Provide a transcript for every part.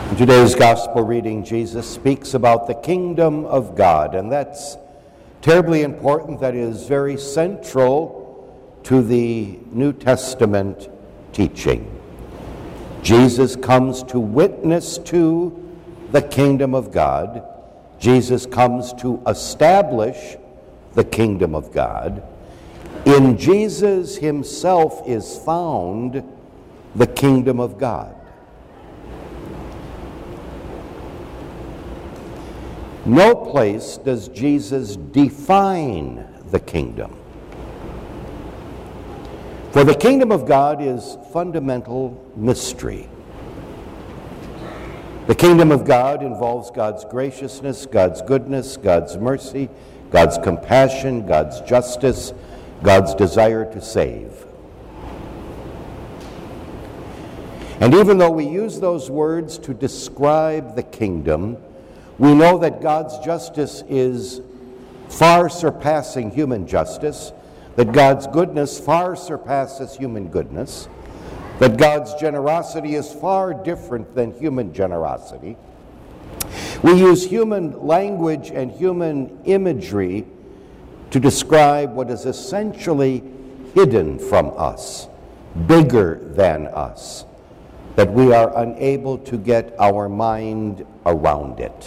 In today's gospel reading, Jesus speaks about the kingdom of God, and that's terribly important. That is very central to the New Testament teaching. Jesus comes to witness to the kingdom of God. Jesus comes to establish the kingdom of God. In Jesus himself is found the kingdom of God. No place does Jesus define the kingdom. For the kingdom of God is fundamental mystery. The kingdom of God involves God's graciousness, God's goodness, God's mercy, God's compassion, God's justice, God's desire to save. And even though we use those words to describe the kingdom, we know that God's justice is far surpassing human justice, that God's goodness far surpasses human goodness, that God's generosity is far different than human generosity. We use human language and human imagery to describe what is essentially hidden from us, bigger than us, that we are unable to get our mind around it.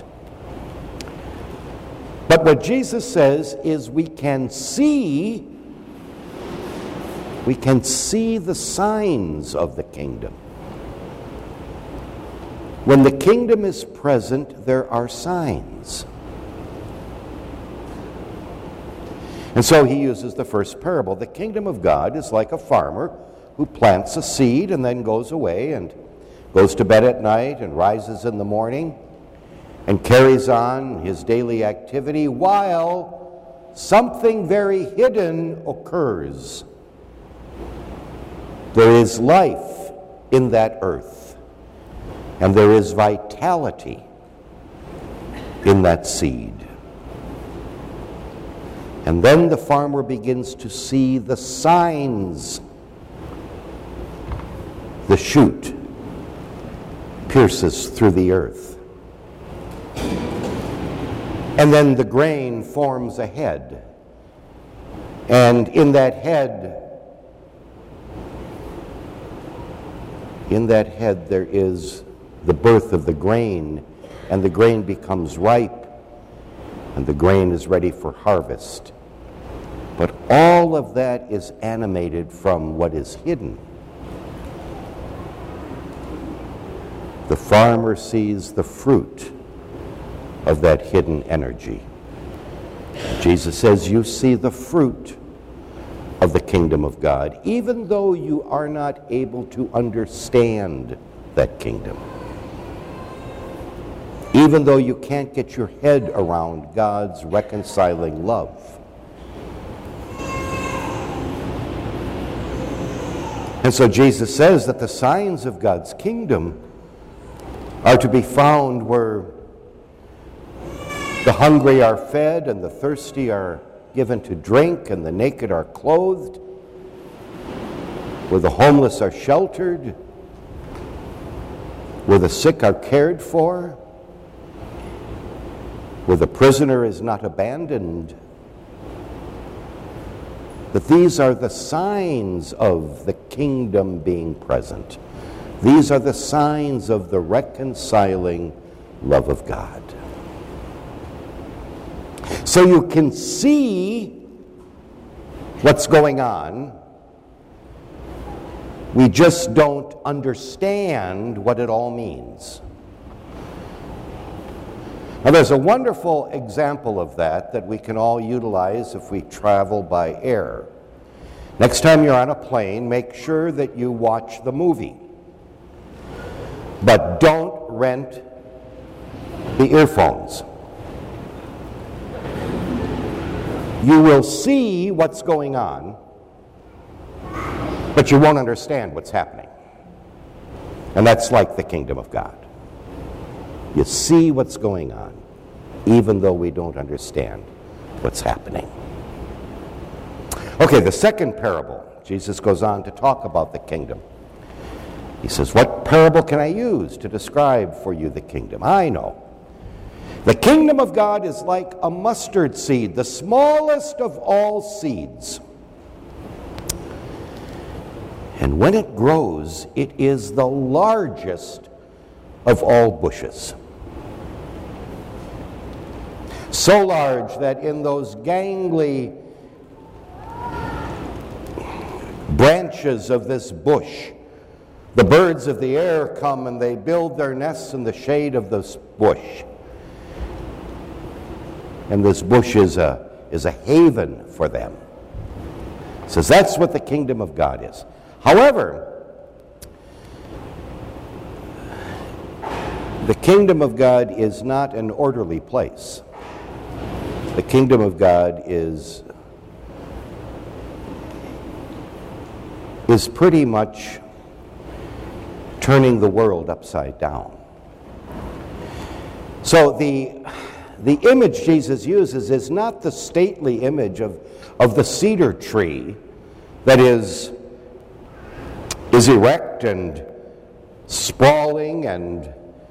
But what Jesus says is we can see the signs of the kingdom. When the kingdom is present, there are signs. And so he uses the first parable. The kingdom of God is like a farmer who plants a seed and then goes away and goes to bed at night and rises in the morning and carries on his daily activity while something very hidden occurs. There is life in that earth, and there is vitality in that seed. And then the farmer begins to see the signs. The shoot pierces through the earth. And then the grain forms a head. And in that head there is the birth of the grain, and the grain becomes ripe, and the grain is ready for harvest. But all of that is animated from what is hidden. The farmer sees the fruit of that hidden energy. Jesus says, you see the fruit of the kingdom of God, even though you are not able to understand that kingdom. Even though you can't get your head around God's reconciling love. And so Jesus says that the signs of God's kingdom are to be found where the hungry are fed, and the thirsty are given to drink, and the naked are clothed, where the homeless are sheltered, where the sick are cared for, where the prisoner is not abandoned. That these are the signs of the kingdom being present. These are the signs of the reconciling love of God. So you can see what's going on. We just don't understand what it all means. Now, there's a wonderful example of that we can all utilize if we travel by air. Next time you're on a plane, make sure that you watch the movie. But don't rent the earphones. You will see what's going on, but you won't understand what's happening. And that's like the kingdom of God. You see what's going on, even though we don't understand what's happening. Okay, the second parable, Jesus goes on to talk about the kingdom. He says, what parable can I use to describe for you the kingdom? I know. The kingdom of God is like a mustard seed, the smallest of all seeds. And when it grows, it is the largest of all bushes. So large that in those gangly branches of this bush, the birds of the air come and they build their nests in the shade of this bush. And this bush is a haven for them. It says that's what the kingdom of God is. However, the kingdom of God is not an orderly place. The kingdom of God is pretty much turning the world upside down. So the image Jesus uses is not the stately image of the cedar tree that is erect and sprawling and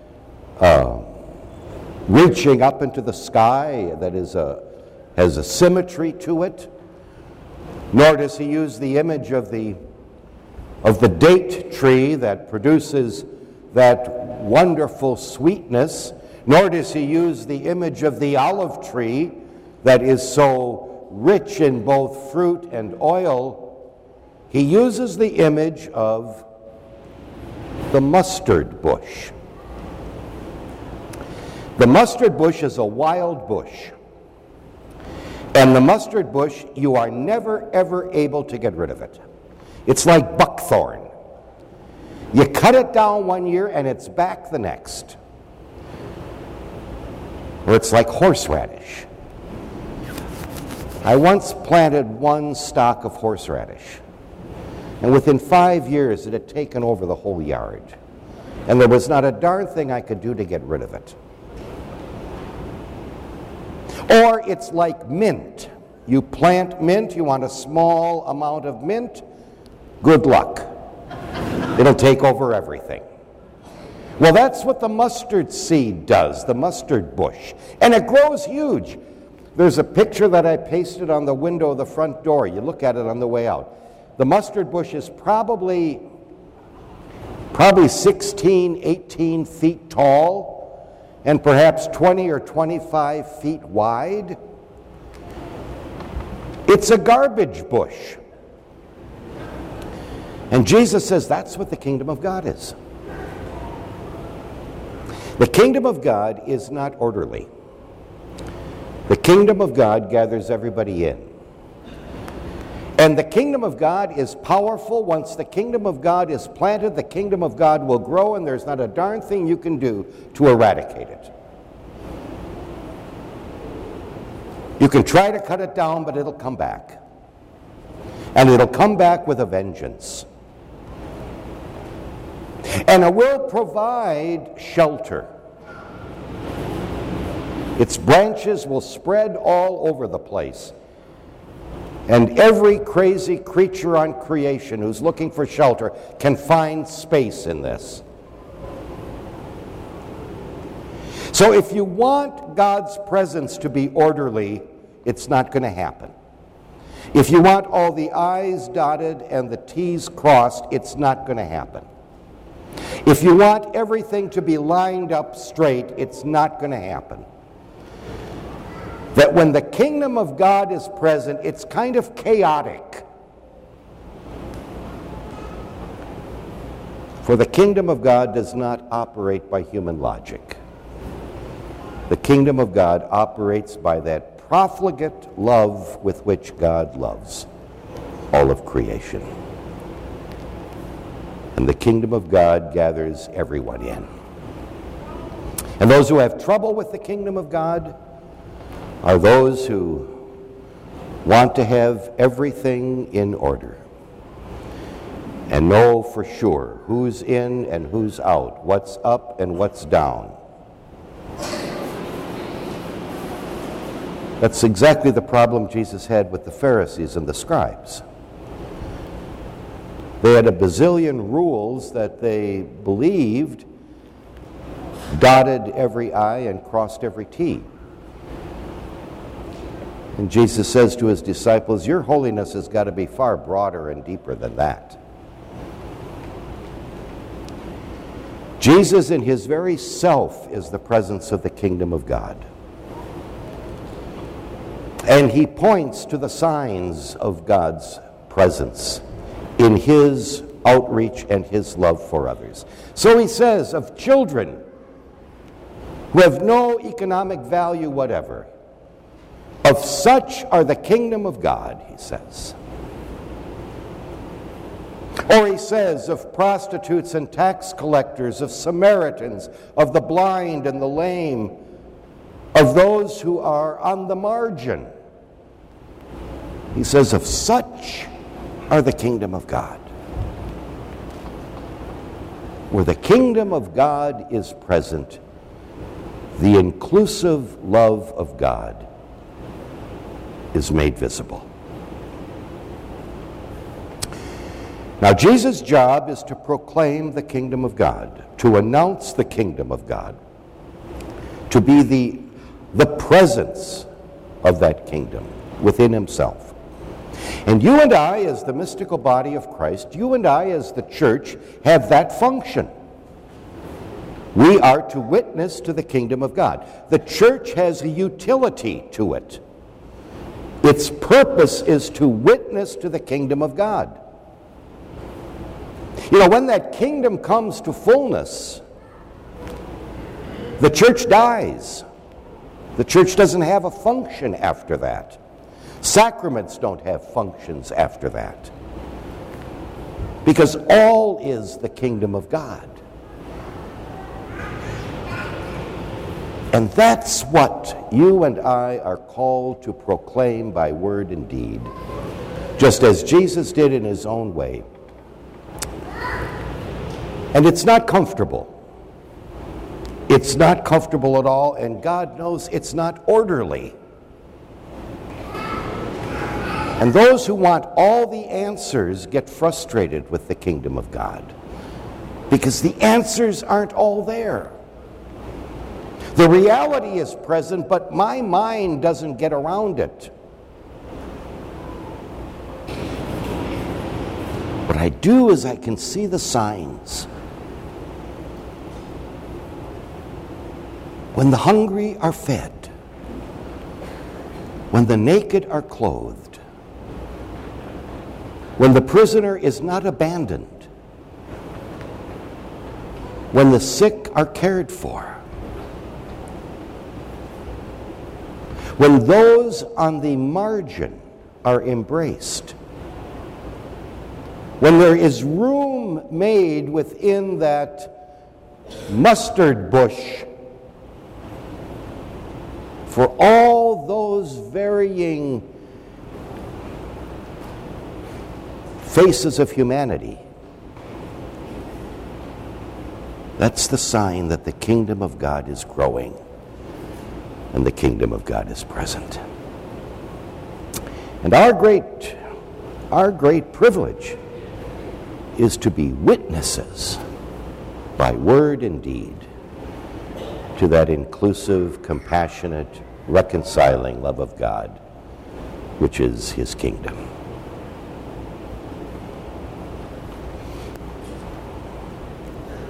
reaching up into the sky, that has a symmetry to it. Nor does he use the image of the date tree that produces that wonderful sweetness. Nor does he use the image of the olive tree that is so rich in both fruit and oil. He uses the image of the mustard bush. The mustard bush is a wild bush. And the mustard bush, you are never, ever able to get rid of it. It's like buckthorn. You cut it down one year and it's back the next. Or it's like horseradish. I once planted one stalk of horseradish. And within 5 years, it had taken over the whole yard. And there was not a darn thing I could do to get rid of it. Or it's like mint. You plant mint, you want a small amount of mint, good luck. It'll take over everything. Well, that's what the mustard seed does, the mustard bush. And it grows huge. There's a picture that I pasted on the window of the front door. You look at it on the way out. The mustard bush is probably 16, 18 feet tall and perhaps 20 or 25 feet wide. It's a garbage bush. And Jesus says that's what the kingdom of God is. The kingdom of God is not orderly. The kingdom of God gathers everybody in. And the kingdom of God is powerful. Once the kingdom of God is planted, the kingdom of God will grow, and there's not a darn thing you can do to eradicate it. You can try to cut it down, but it'll come back. And it'll come back with a vengeance. And it will provide shelter. Its branches will spread all over the place. And every crazy creature on creation who's looking for shelter can find space in this. So if you want God's presence to be orderly, it's not going to happen. If you want all the I's dotted and the T's crossed, it's not going to happen. If you want everything to be lined up straight, it's not going to happen. That when the kingdom of God is present, it's kind of chaotic. For the kingdom of God does not operate by human logic. The kingdom of God operates by that profligate love with which God loves all of creation. And the kingdom of God gathers everyone in. And those who have trouble with the kingdom of God are those who want to have everything in order and know for sure who's in and who's out, what's up and what's down. That's exactly the problem Jesus had with the Pharisees and the scribes. They had a bazillion rules that they believed dotted every I and crossed every T. And Jesus says to his disciples, your holiness has got to be far broader and deeper than that. Jesus in his very self is the presence of the kingdom of God. And he points to the signs of God's presence in his outreach and his love for others. So he says of children who have no economic value whatever, of such are the kingdom of God, he says. Or he says of prostitutes and tax collectors, of Samaritans, of the blind and the lame, of those who are on the margin. He says of such are the kingdom of God. Where the kingdom of God is present, the inclusive love of God is made visible. Now, Jesus' job is to proclaim the kingdom of God, to announce the kingdom of God, to be the presence of that kingdom within himself. And you and I, as the mystical body of Christ, you and I, as the church, have that function. We are to witness to the kingdom of God. The church has a utility to it. Its purpose is to witness to the kingdom of God. You know, when that kingdom comes to fullness, the church dies. The church doesn't have a function after that. Sacraments don't have functions after that. Because all is the kingdom of God. And that's what you and I are called to proclaim by word and deed, just as Jesus did in his own way. And it's not comfortable. It's not comfortable at all, and God knows it's not orderly. And those who want all the answers get frustrated with the kingdom of God, because the answers aren't all there. The reality is present, but my mind doesn't get around it. What I do is I can see the signs. When the hungry are fed, when the naked are clothed, when the prisoner is not abandoned, when the sick are cared for, when those on the margin are embraced, when there is room made within that mustard bush for all those varying faces of humanity, that's the sign that the kingdom of God is growing. And the kingdom of God is present. And our great privilege is to be witnesses by word and deed to that inclusive, compassionate, reconciling love of God, which is his kingdom.